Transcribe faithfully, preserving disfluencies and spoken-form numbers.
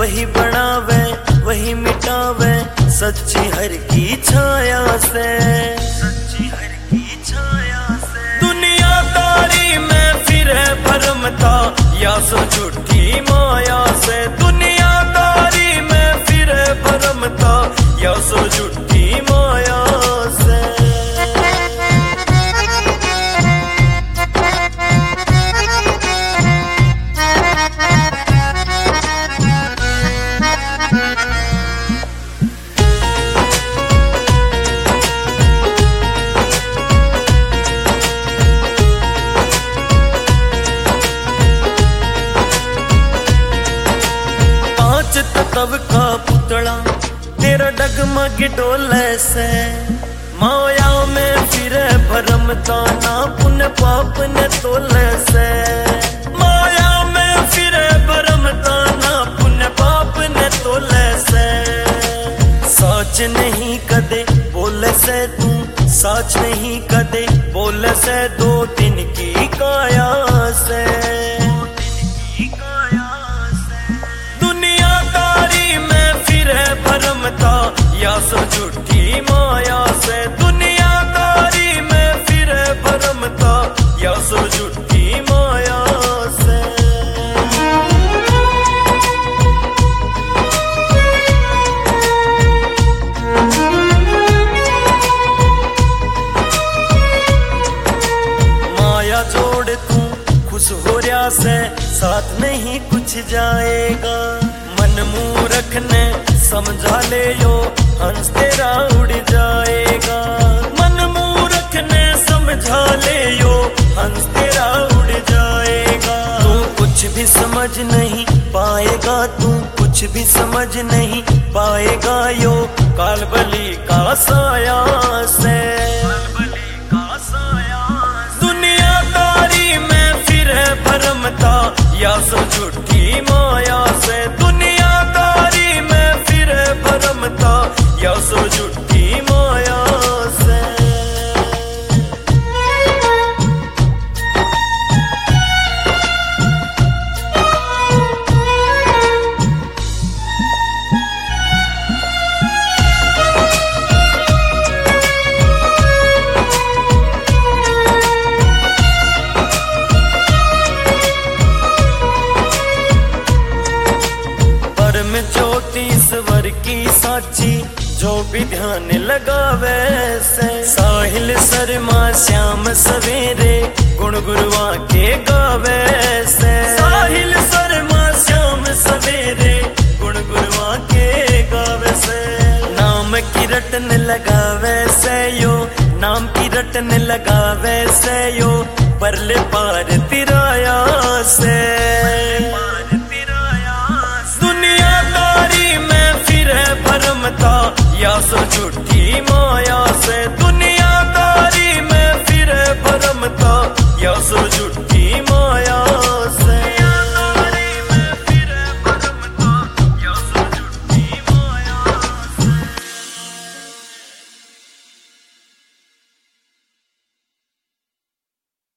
वही बढ़ावे वही मिटावे सच्ची हर की छाया से, सच्ची हर की छाया से। दुनियादारी में फिरे भरमता या सो झूठी माया से, दुनियादारी में फिरे भरमता या सो झूठी माया से। तब का पुतला तेरा डगमग डोले से, माया में फिरे भरमता ना पुण्य पाप ने तोले से, माया में फिरे भरमता ना पुण्य पाप ने तोले से। सच नहीं कदे बोले से तू, सच नहीं कदे बोले से दो दिन की काया से, भरमता या सो झूठी माया से। दुनियादारी में फिरे भरमता या सो झूठी माया से। माया जोड़ तू खुश हो रहा से, साथ नहीं कुछ जाएगा। मन मूर्ख ने समझा ले यो हंस तेरा उड़ जाएगा, मन मूर्ख ने समझा ले यो हंस तेरा उड़ जाएगा। तू कुछ भी समझ नहीं पाएगा, तू कुछ भी समझ नहीं पाएगा यो कालबली का साया से, कालबली का साया। दुनियादारी में फिरे भरमता या सो झूठी माया से, दुनियादारी में फिरे भरमता या सो झूठी माया से। ज्योतिश्वर की साची जो भी ध्यान लगावे से, साहिल शर्मा श्याम सवेरे गुण गुरुआ के गावे से, साहिल शर्मा श्याम सवेरे गुण गुरुआ के गावे से। नाम की रटन लगावे से यो, नाम की रटन लगावे से यो, परले पार तिराया से। भरमता या सो झूठी माया से, दुनियादारी में फिरे भरमता या सो